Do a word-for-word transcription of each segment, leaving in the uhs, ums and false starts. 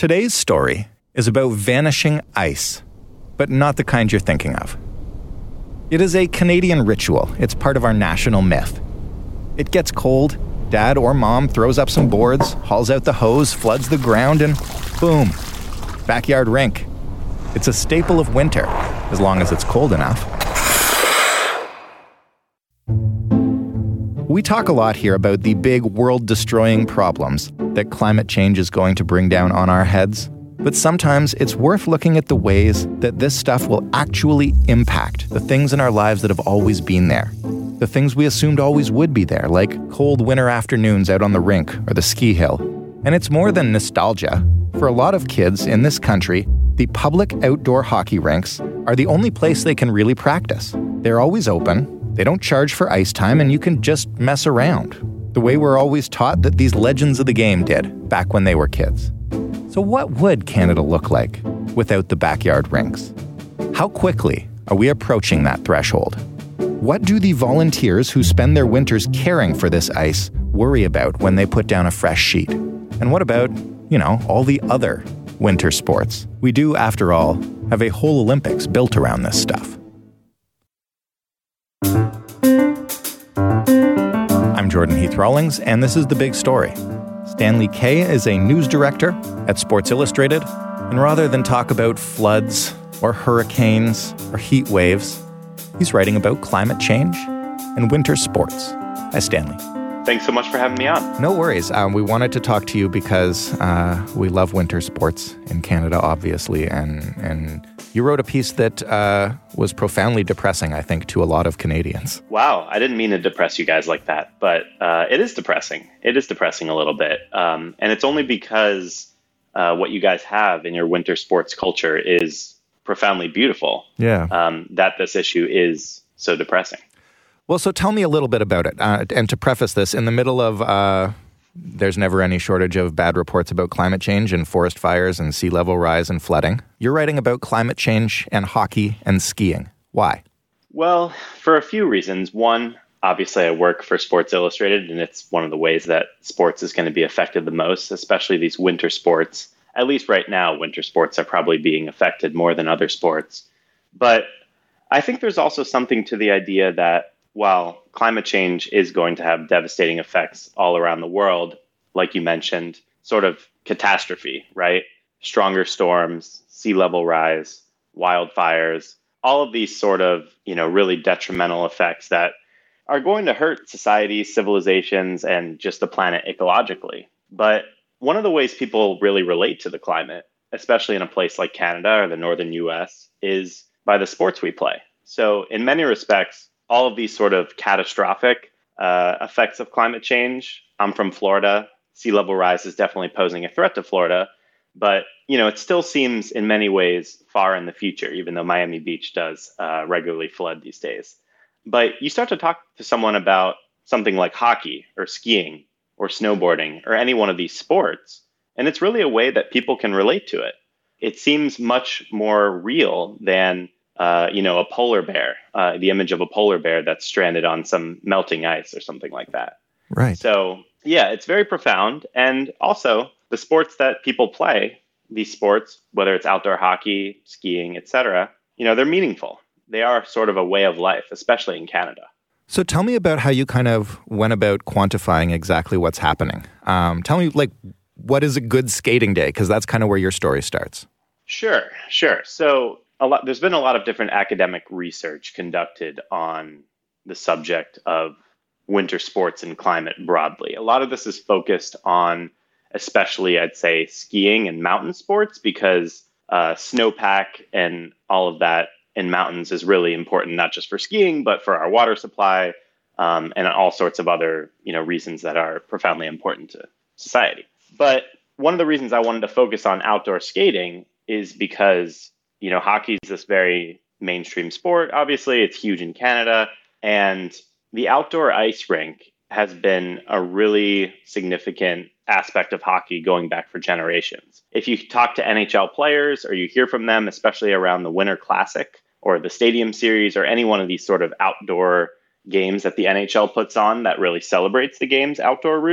Today's story is about vanishing ice, but not the kind you're thinking of. It is a Canadian ritual. It's part of our national myth. It gets cold, dad or mom throws up some boards, hauls out the hose, floods the ground, and boom, backyard rink. It's a staple of winter, as long as it's cold enough. We talk a lot here about the big world-destroying problems that climate change is going to bring down on our heads, but sometimes it's worth looking at the ways that this stuff will actually impact the things in our lives that have always been there. The things we assumed always would be there, like cold winter afternoons out on the rink or the ski hill. And it's more than nostalgia. For a lot of kids in this country, the public outdoor hockey rinks are the only place they can really practice. They're always open. They don't charge for ice time, and you can just mess around, the way we're always taught that these legends of the game did back when they were kids. So what would Canada look like without the backyard rinks? How quickly are we approaching that threshold? What do the volunteers who spend their winters caring for this ice worry about when they put down a fresh sheet? And what about, you know, all the other winter sports? We do, after all, have a whole Olympics built around this stuff. I'm Jordan Heath Rawlings, and this is The Big Story. Stanley Kay is a news director at Sports Illustrated, and rather than talk about floods or hurricanes or heat waves, he's writing about climate change and winter sports. Hi, Stanley. Thanks so much for having me on. No worries. Um, we wanted to talk to you because uh, we love winter sports in Canada, obviously, and and you wrote a piece that uh, was profoundly depressing, I think, to a lot of Canadians. Wow, I didn't mean to depress you guys like that, but uh, it is depressing. It is depressing a little bit, um, and it's only because uh, what you guys have in your winter sports culture is profoundly beautiful. Yeah, um, that this issue is so depressing. Well, so tell me a little bit about it. Uh, and to preface this, in the middle of, uh, there's never any shortage of bad reports about climate change and forest fires and sea level rise and flooding, you're writing about climate change and hockey and skiing. Why? Well, for a few reasons. One, obviously I work for Sports Illustrated, and it's one of the ways that sports is going to be affected the most, especially these winter sports. At least right now, winter sports are probably being affected more than other sports. But I think there's also something to the idea that while climate change is going to have devastating effects all around the world, like you mentioned, sort of catastrophe, right? Stronger storms, sea level rise, wildfires, all of these sort of, you know, really detrimental effects that are going to hurt societies, civilizations, and just the planet ecologically. But one of the ways people really relate to the climate, especially in a place like Canada or the northern U S, is by the sports we play. So in many respects, all of these sort of catastrophic uh, effects of climate change. I'm from Florida. Sea level rise is definitely posing a threat to Florida, but you know it still seems in many ways far in the future, even though Miami Beach does uh, regularly flood these days. But you start to talk to someone about something like hockey or skiing or snowboarding or any one of these sports, and it's really a way that people can relate to it. It seems much more real than Uh, you know, a polar bear, uh, the image of a polar bear that's stranded on some melting ice or something like that. Right. So, yeah, it's very profound. And also, the sports that people play, these sports, whether it's outdoor hockey, skiing, et cetera, you know, they're meaningful. They are sort of a way of life, especially in Canada. So tell me about how you kind of went about quantifying exactly what's happening. Um, tell me, like, what is a good skating day? Because that's kind of where your story starts. Sure, sure. So, A lot, there's been a lot of different academic research conducted on the subject of winter sports and climate broadly. A lot of this is focused on, especially, I'd say, skiing and mountain sports, because uh, snowpack and all of that in mountains is really important, not just for skiing, but for our water supply um, and all sorts of other, you know, reasons that are profoundly important to society. But one of the reasons I wanted to focus on outdoor skating is because you know, hockey is this very mainstream sport. Obviously, it's huge in Canada. And the outdoor ice rink has been a really significant aspect of hockey going back for generations. If you talk to N H L players or you hear from them, especially around the Winter Classic or the Stadium Series or any one of these sort of outdoor games that the N H L puts on that really celebrates the game's outdoor roots,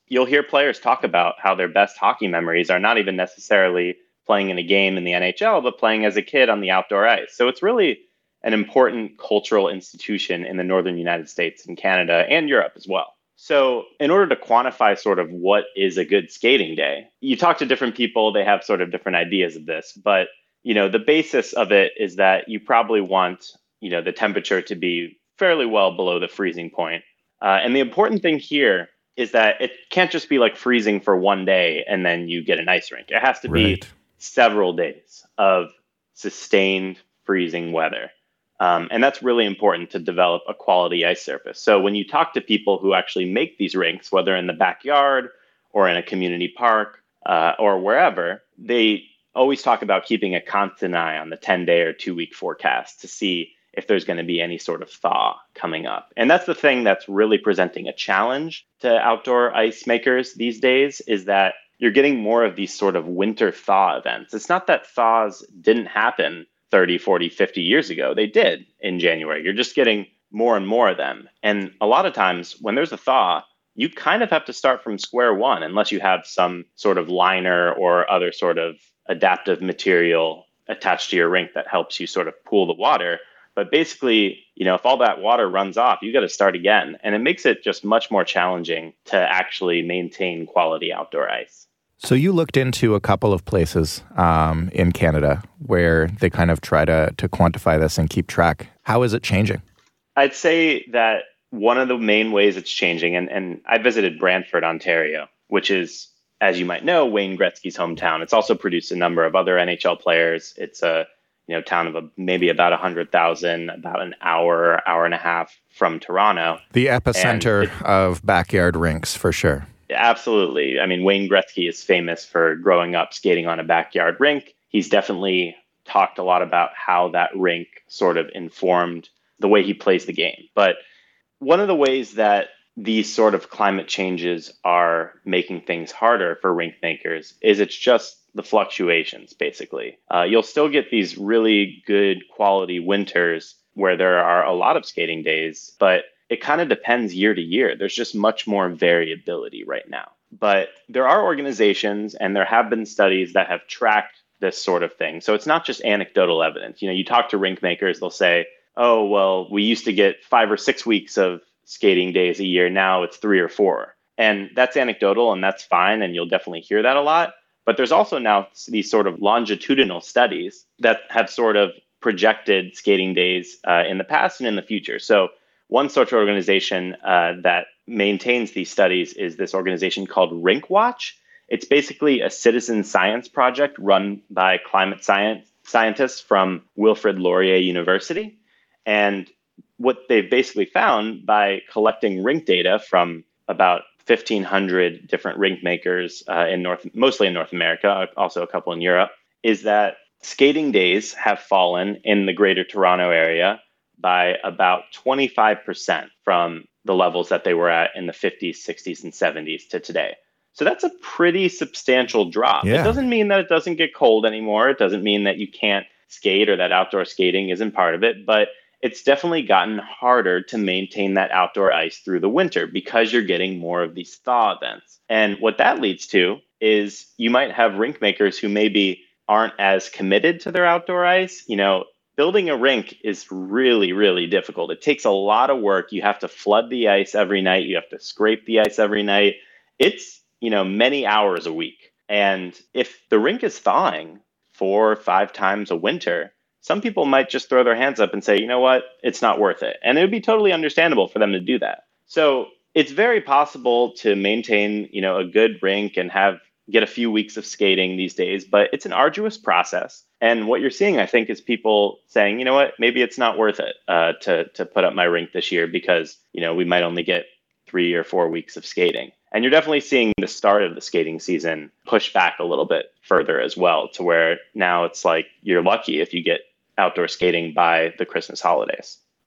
you'll hear players talk about how their best hockey memories are not even necessarily playing in a game in the N H L, but playing as a kid on the outdoor ice. So it's really an important cultural institution in the northern United States and Canada and Europe as well. So in order to quantify sort of what is a good skating day, you talk to different people, they have sort of different ideas of this, but you know, the basis of it is that you probably want, you know, the temperature to be fairly well below the freezing point. Uh, and the important thing here is that it can't just be like freezing for one day and then you get an ice rink. It has to be Right. several days of sustained freezing weather. Um, and that's really important to develop a quality ice surface. So when you talk to people who actually make these rinks, whether in the backyard or in a community park uh, or wherever, they always talk about keeping a constant eye on the ten-day or two-week forecast to see if there's going to be any sort of thaw coming up. And that's the thing that's really presenting a challenge to outdoor ice makers these days, is that you're getting more of these sort of winter thaw events. It's not that thaws didn't happen thirty, forty, fifty years ago. They did in January. You're just getting more and more of them. And a lot of times when there's a thaw, you kind of have to start from square one unless you have some sort of liner or other sort of adaptive material attached to your rink that helps you sort of cool the water. But basically, you know, if all that water runs off, you got to start again. And it makes it just much more challenging to actually maintain quality outdoor ice. So you looked into a couple of places um, in Canada where they kind of try to, to quantify this and keep track. How is it changing? I'd say that one of the main ways it's changing, and, and I visited Brantford, Ontario, which is, as you might know, Wayne Gretzky's hometown. It's also produced a number of other N H L players. It's a you know town of a, maybe about one hundred thousand, about an hour, hour and a half from Toronto. The epicenter it, of backyard rinks, for sure. Absolutely. I mean, Wayne Gretzky is famous for growing up skating on a backyard rink. He's definitely talked a lot about how that rink sort of informed the way he plays the game. But one of the ways that these sort of climate changes are making things harder for rink makers is it's just the fluctuations, basically. Uh, you'll still get these really good quality winters where there are a lot of skating days, but it kind of depends year to year. There's just much more variability right now. But there are organizations and there have been studies that have tracked this sort of thing. So it's not just anecdotal evidence. You know, you talk to rink makers, they'll say, oh, well, we used to get five or six weeks of skating days a year. Now it's three or four. And that's anecdotal and that's fine. And you'll definitely hear that a lot. But there's also now these sort of longitudinal studies that have sort of projected skating days uh, in the past and in the future. So one such organization uh, that maintains these studies is this organization called Rink Watch. It's basically a citizen science project run by climate science scientists from Wilfrid Laurier University. And what they've basically found by collecting rink data from about fifteen hundred different rink makers uh, in North, mostly in North America, also a couple in Europe, is that skating days have fallen in the greater Toronto area by about twenty-five percent from the levels that they were at in the fifties, sixties, and seventies to today. So that's a pretty substantial drop. Yeah. It doesn't mean that it doesn't get cold anymore. It doesn't mean that you can't skate or that outdoor skating isn't part of it, but it's definitely gotten harder to maintain that outdoor ice through the winter because you're getting more of these thaw events. And what that leads to is you might have rink makers who maybe aren't as committed to their outdoor ice. You know, building a rink is really, really difficult. It takes a lot of work. You have to flood the ice every night. You have to scrape the ice every night. It's, you know, many hours a week. And if the rink is thawing four or five times a winter, some people might just throw their hands up and say, you know what, it's not worth it. And it would be totally understandable for them to do that. So it's very possible to maintain, you know, a good rink and have get a few weeks of skating these days, but it's an arduous process. And what you're seeing, I think, is people saying, you know what, maybe it's not worth it uh, to to put up my rink this year because, you know, we might only get three or four weeks of skating. And you're definitely seeing the start of the skating season push back a little bit further as well, to where now it's like you're lucky if you get outdoor skating by the Christmas holidays.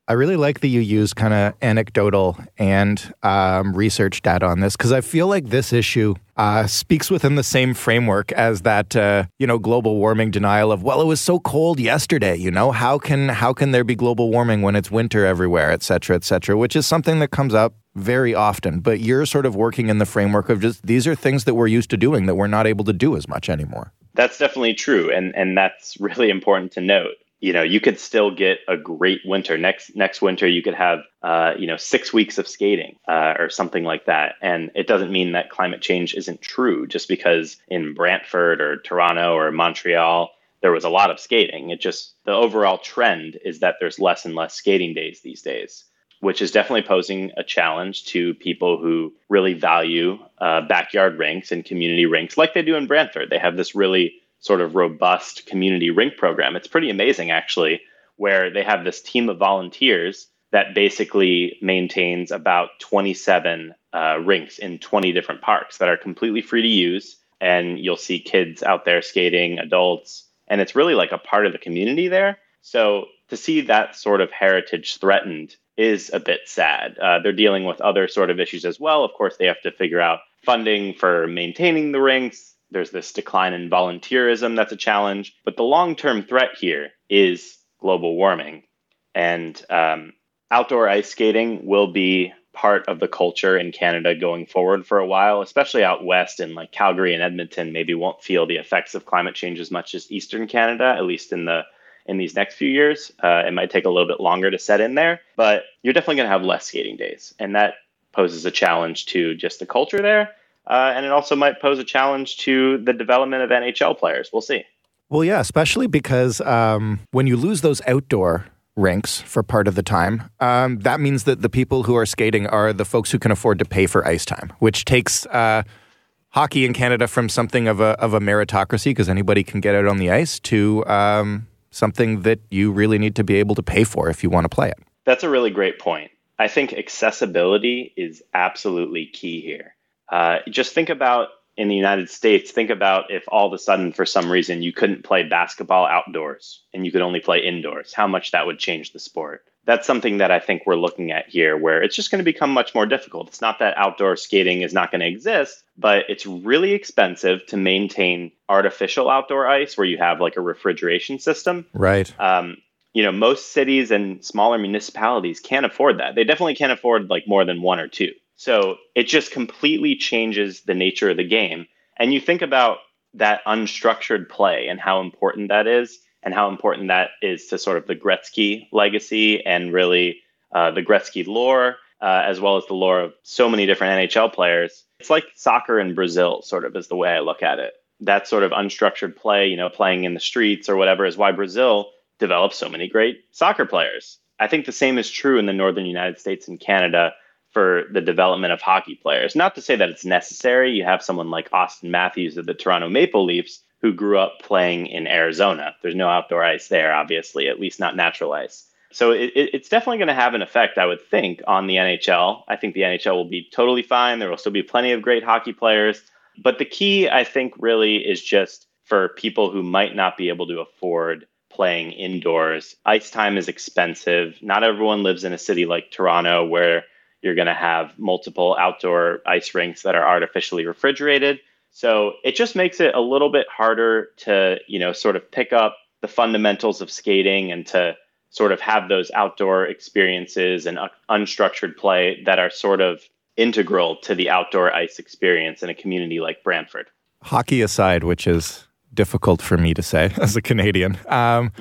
I really like that you use kind of anecdotal and um, research data on this, because I feel like this issue uh, speaks within the same framework as that, uh, you know, global warming denial of, well, it was so cold yesterday, you know, how can how can there be global warming when it's winter everywhere, et cetera, et cetera, which is something that comes up very often. But you're sort of working in the framework of just these are things that we're used to doing that we're not able to do as much anymore. That's definitely true. And, and that's really important to note. You know, you could still get a great winter. Next next winter, you could have, uh, you know, six weeks of skating uh, or something like that. And it doesn't mean that climate change isn't true just because in Brantford or Toronto or Montreal, there was a lot of skating. It just, the overall trend is that there's less and less skating days these days, which is definitely posing a challenge to people who really value uh, backyard rinks and community rinks like they do in Brantford. They have this really sort of robust community rink program. It's pretty amazing, actually, where they have this team of volunteers that basically maintains about twenty-seven uh, rinks in twenty different parks that are completely free to use. And you'll see kids out there skating, adults, and it's really like a part of the community there. So to see that sort of heritage threatened is a bit sad. Uh, they're dealing with other sort of issues as well. Of course, they have to figure out funding for maintaining the rinks. There's this decline in volunteerism that's a challenge. But the long-term threat here is global warming. And um, outdoor ice skating will be part of the culture in Canada going forward for a while, especially out west in like Calgary and Edmonton maybe won't feel the effects of climate change as much as Eastern Canada, at least in the in these next few years. Uh, it might take a little bit longer to set in there, but you're definitely going to have less skating days. And that poses a challenge to just the culture there. Uh, and it also might pose a challenge to the development of N H L players. We'll see. Well, yeah, especially because um, when you lose those outdoor rinks for part of the time, um, that means that the people who are skating are the folks who can afford to pay for ice time, which takes uh, hockey in Canada from something of a of a meritocracy because anybody can get out on the ice to um, something that you really need to be able to pay for if you want to play it. That's a really great point. I think accessibility is absolutely key here. Uh, just think about in the United States, think about if all of a sudden, for some reason, you couldn't play basketball outdoors and you could only play indoors, how much that would change the sport. That's something that I think we're looking at here, where it's just going to become much more difficult. It's not that outdoor skating is not going to exist, but it's really expensive to maintain artificial outdoor ice where you have like a refrigeration system. Right. Um, you know, most cities and smaller municipalities can't afford that. They definitely can't afford like more than one or two. So it just completely changes the nature of the game. And you think about that unstructured play and how important that is, and how important that is to sort of the Gretzky legacy and really uh, the Gretzky lore, uh, as well as the lore of so many different N H L players. It's like soccer in Brazil, sort of, is the way I look at it. That sort of unstructured play, you know, playing in the streets or whatever, is why Brazil developed so many great soccer players. I think the same is true in the northern United States and Canada for the development of hockey players. Not to say that it's necessary. You have someone like Austin Matthews of the Toronto Maple Leafs who grew up playing in Arizona. There's no outdoor ice there, obviously, at least not natural ice. So it, it's definitely going to have an effect, I would think, on the N H L. I think the N H L will be totally fine. There will still be plenty of great hockey players. But the key, I think, really is just for people who might not be able to afford playing indoors. Ice time is expensive. Not everyone lives in a city like Toronto where you're going to have multiple outdoor ice rinks that are artificially refrigerated. So it just makes it a little bit harder to, you know, sort of pick up the fundamentals of skating and to sort of have those outdoor experiences and unstructured play that are sort of integral to the outdoor ice experience in a community like Brantford. Hockey aside, which is difficult for me to say as a Canadian, um,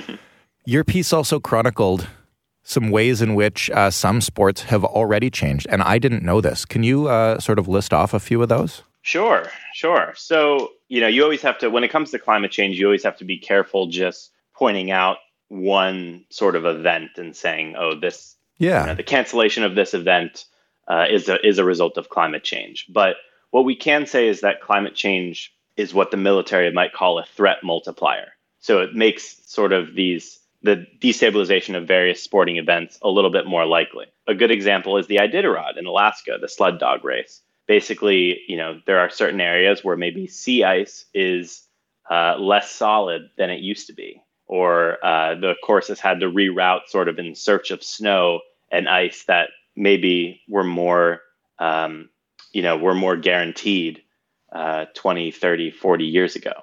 your piece also chronicled some ways in which uh, some sports have already changed. And I didn't know this. Can you uh, sort of list off a few of those? Sure, sure. So, you know, you always have to, when it comes to climate change, you always have to be careful just pointing out one sort of event and saying, oh, this, yeah, you know, the cancellation of this event uh, is a, is a result of climate change. But what we can say is that climate change is what the military might call a threat multiplier. So it makes sort of these the destabilization of various sporting events a little bit more likely. A good example is the Iditarod in Alaska, the sled dog race. Basically, you know, there are certain areas where maybe sea ice is uh, less solid than it used to be, or uh, the courses had to reroute sort of in search of snow and ice that maybe were more, um, you know, were more guaranteed uh, twenty, thirty, forty years ago.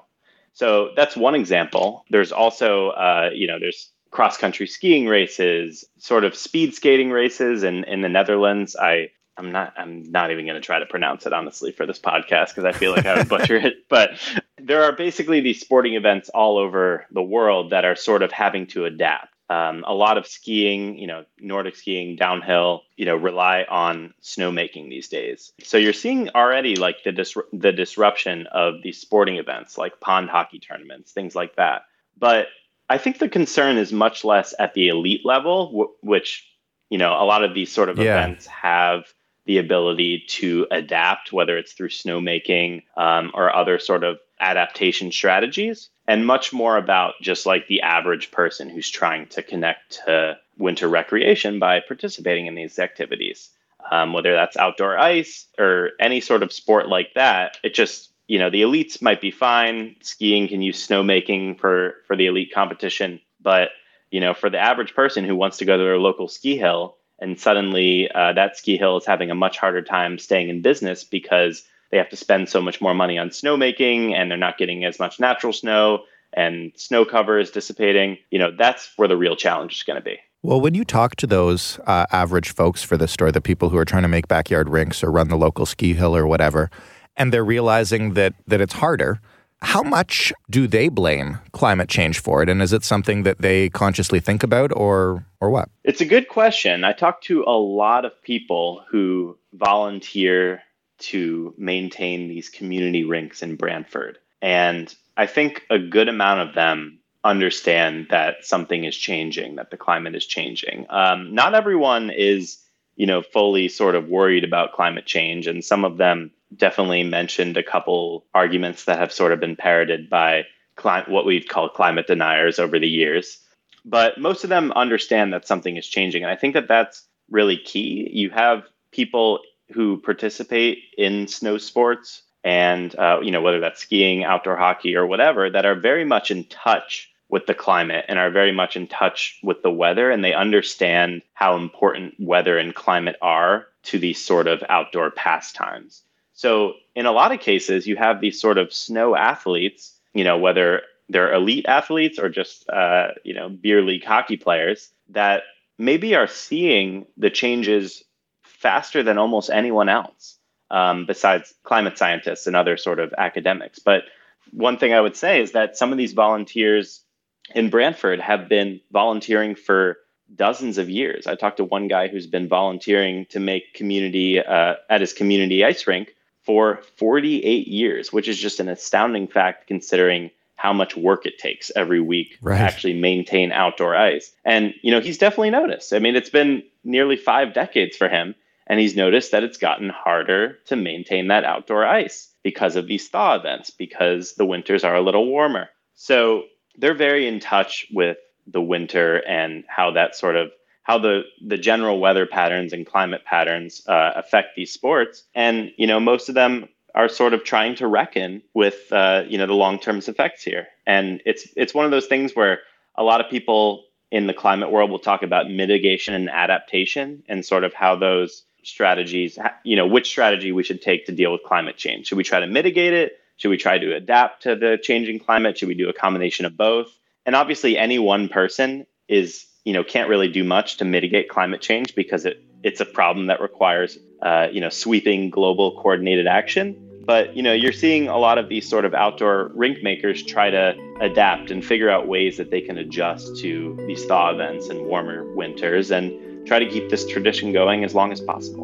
So that's one example. There's also, uh, you know, there's cross-country skiing races, sort of speed skating races in, in the Netherlands. I, I'm not I'm not even going to try to pronounce it, honestly, for this podcast, because I feel like I would butcher it. But there are basically these sporting events all over the world that are sort of having to adapt. Um, a lot of skiing, you know, Nordic skiing, downhill, you know, rely on snowmaking these days. So you're seeing already like the dis- the disruption of these sporting events, like pond hockey tournaments, things like that. But I think the concern is much less at the elite level, w- which, you know, a lot of these sort of yeah. events have the ability to adapt, whether it's through snowmaking um, or other sort of adaptation strategies, and much more about just like the average person who's trying to connect to winter recreation by participating in these activities, um, whether that's outdoor ice or any sort of sport like that. It just, you know, the elites might be fine. Skiing can use snowmaking for, for the elite competition. But, you know, for the average person who wants to go to their local ski hill, and suddenly uh, that ski hill is having a much harder time staying in business because they have to spend so much more money on snowmaking, and they're not getting as much natural snow, and snow cover is dissipating. You know, that's where the real challenge is going to be. Well, when you talk to those uh, average folks for this story, the people who are trying to make backyard rinks or run the local ski hill or whatever, and they're realizing that that it's harder, how much do they blame climate change for it? And is it something that they consciously think about, or or what? It's a good question. I talked to a lot of people who volunteer to maintain these community rinks in Brantford. And I think a good amount of them understand that something is changing, that the climate is changing. Um, not everyone is, you know, fully sort of worried about climate change. And some of them definitely mentioned a couple arguments that have sort of been parroted by cli- what we've called climate deniers over the years. But most of them understand that something is changing. And I think that that's really key. You have people who participate in snow sports and, uh, you know, whether that's skiing, outdoor hockey, or whatever, that are very much in touch with the climate and are very much in touch with the weather. And they understand how important weather and climate are to these sort of outdoor pastimes. So in a lot of cases, you have these sort of snow athletes, you know, whether they're elite athletes or just, uh, you know, beer league hockey players, that maybe are seeing the changes faster than almost anyone else, um, besides climate scientists and other sort of academics. But one thing I would say is that some of these volunteers in Brantford have been volunteering for dozens of years. I talked to one guy who's been volunteering to make community uh, at his community ice rink for forty-eight years, which is just an astounding fact considering how much work it takes every week right. to actually maintain outdoor ice. And, you know, he's definitely noticed. I mean, it's been nearly five decades for him. And he's noticed that it's gotten harder to maintain that outdoor ice because of these thaw events, because the winters are a little warmer. So they're very in touch with the winter and how that sort of, how the, the general weather patterns and climate patterns uh, affect these sports. And, you know, most of them are sort of trying to reckon with, uh, you know, the long-term effects here. And it's it's one of those things where a lot of people in the climate world will talk about mitigation and adaptation and sort of how those strategies, you know, which strategy we should take to deal with climate change. Should we try to mitigate it? Should we try to adapt to the changing climate? Should we do a combination of both? And obviously any one person is, you know, can't really do much to mitigate climate change because it it's a problem that requires, uh, you know, sweeping global coordinated action. But, you know, you're seeing a lot of these sort of outdoor rink makers try to adapt and figure out ways that they can adjust to these thaw events and warmer winters and try to keep this tradition going as long as possible.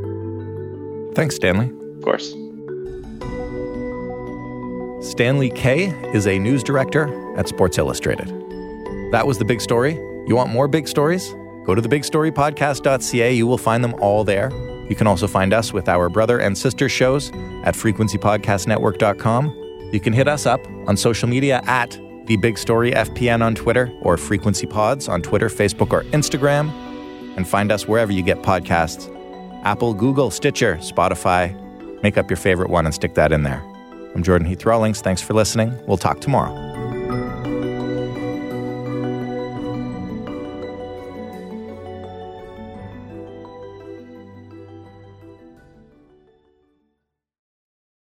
Thanks, Stanley. Of course. Stanley Kay is a news director at Sports Illustrated. That was The Big Story. You want more big stories? Go to the big story podcast dot c a. You will find them all there. You can also find us with our brother and sister shows at frequency podcast network dot com. You can hit us up on social media at The Big Story F P N on Twitter or Frequency Pods on Twitter, Facebook, or Instagram. And find us wherever you get podcasts. Apple, Google, Stitcher, Spotify. Make up your favorite one and stick that in there. I'm Jordan Heath Rawlings. Thanks for listening. We'll talk tomorrow.